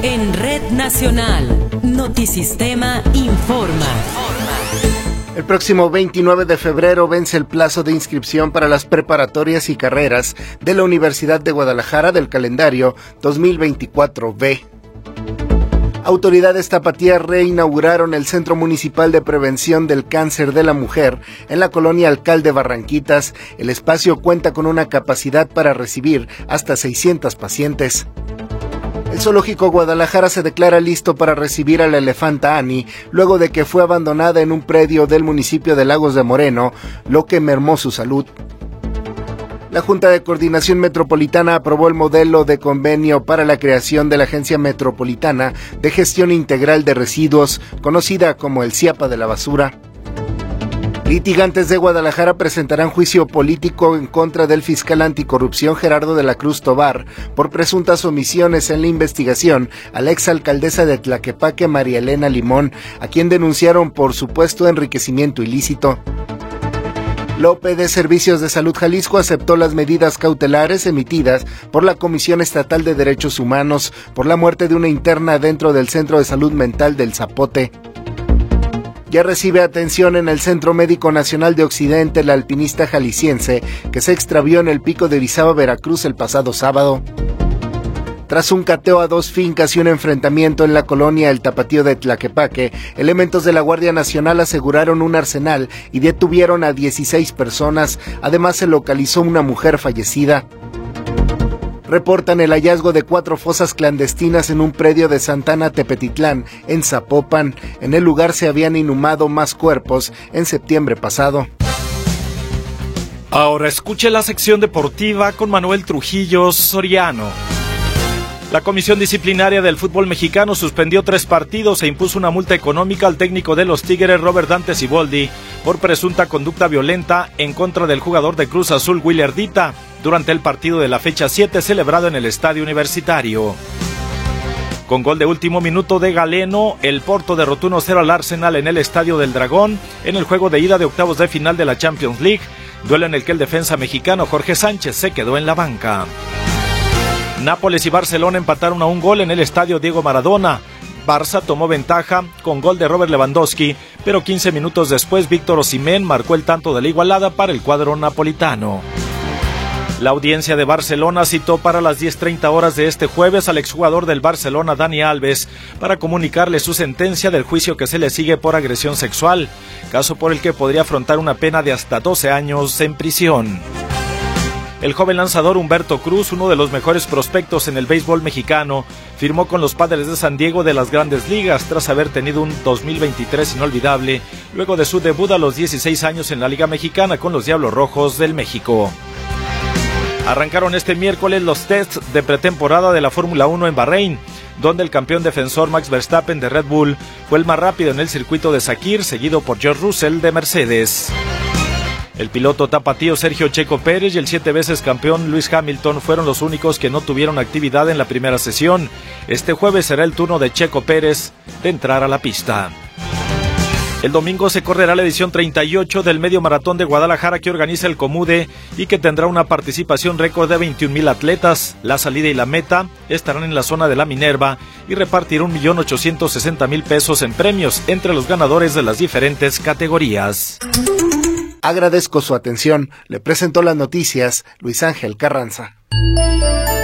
En Red Nacional, Notisistema informa. El próximo 29 de febrero vence el plazo de inscripción para las preparatorias y carreras de la Universidad de Guadalajara del calendario 2024B. Autoridades tapatías reinauguraron el Centro Municipal de Prevención del Cáncer de la Mujer en la colonia Alcalde Barranquitas. El espacio cuenta con una capacidad para recibir hasta 600 pacientes. El Zoológico Guadalajara se declara listo para recibir a la elefanta Annie, luego de que fue abandonada en un predio del municipio de Lagos de Moreno, lo que mermó su salud. La Junta de Coordinación Metropolitana aprobó el modelo de convenio para la creación de la Agencia Metropolitana de Gestión Integral de Residuos, conocida como el CIAPA de la basura. Litigantes de Guadalajara presentarán juicio político en contra del fiscal anticorrupción Gerardo de la Cruz Tobar por presuntas omisiones en la investigación a la exalcaldesa de Tlaquepaque, María Elena Limón, a quien denunciaron por supuesto enriquecimiento ilícito. La OPD Servicios de Salud Jalisco aceptó las medidas cautelares emitidas por la Comisión Estatal de Derechos Humanos por la muerte de una interna dentro del Centro de Salud Mental del Zapote. Ya recibe atención en el Centro Médico Nacional de Occidente la alpinista jalisciense que se extravió en el Pico de Orizaba, Veracruz, el pasado sábado. Tras un cateo a 2 fincas y un enfrentamiento en la colonia El Tapatío de Tlaquepaque, elementos de la Guardia Nacional aseguraron un arsenal y detuvieron a 16 personas. Además, se localizó una mujer fallecida. Reportan el hallazgo de 4 fosas clandestinas en un predio de Santana Tepetitlán, en Zapopan. En el lugar se habían inhumado más cuerpos en septiembre pasado. Ahora escuche la sección deportiva con Manuel Trujillo Soriano. La Comisión Disciplinaria del Fútbol Mexicano suspendió 3 partidos e impuso una multa económica al técnico de los Tigres, Robert Dante Siboldi, por presunta conducta violenta en contra del jugador de Cruz Azul, Willy Ardita, durante el partido de la fecha 7 celebrado en el Estadio Universitario. Con gol de último minuto de Galeno, el Porto derrotó 1-0 al Arsenal en el Estadio del Dragón en el juego de ida de octavos de final de la Champions League, duelo en el que el defensa mexicano Jorge Sánchez se quedó en la banca. Nápoles y Barcelona empataron a 1 gol en el Estadio Diego Maradona. Barça tomó ventaja con gol de Robert Lewandowski, pero 15 minutos después Víctor Osimhen marcó el tanto de la igualada para el cuadro napolitano. La audiencia de Barcelona citó para las 10:30 horas de este jueves al exjugador del Barcelona, Dani Alves, para comunicarle su sentencia del juicio que se le sigue por agresión sexual, caso por el que podría afrontar una pena de hasta 12 años en prisión. El joven lanzador Humberto Cruz, uno de los mejores prospectos en el béisbol mexicano, firmó con los Padres de San Diego de las Grandes Ligas tras haber tenido un 2023 inolvidable, luego de su debut a los 16 años en la Liga Mexicana con los Diablos Rojos del México. Arrancaron este miércoles los tests de pretemporada de la Fórmula 1 en Bahrein, donde el campeón defensor Max Verstappen de Red Bull fue el más rápido en el circuito de Sakir, seguido por George Russell de Mercedes. El piloto tapatío Sergio Checo Pérez y el 7 veces campeón Lewis Hamilton fueron los únicos que no tuvieron actividad en la primera sesión. Este jueves será el turno de Checo Pérez de entrar a la pista. El domingo se correrá la edición 38 del Medio Maratón de Guadalajara que organiza el Comude y que tendrá una participación récord de 21,000 atletas. La salida y la meta estarán en la zona de la Minerva y repartirán 1,860,000 pesos en premios entre los ganadores de las diferentes categorías. Agradezco su atención. Le presentó las noticias Luis Ángel Carranza.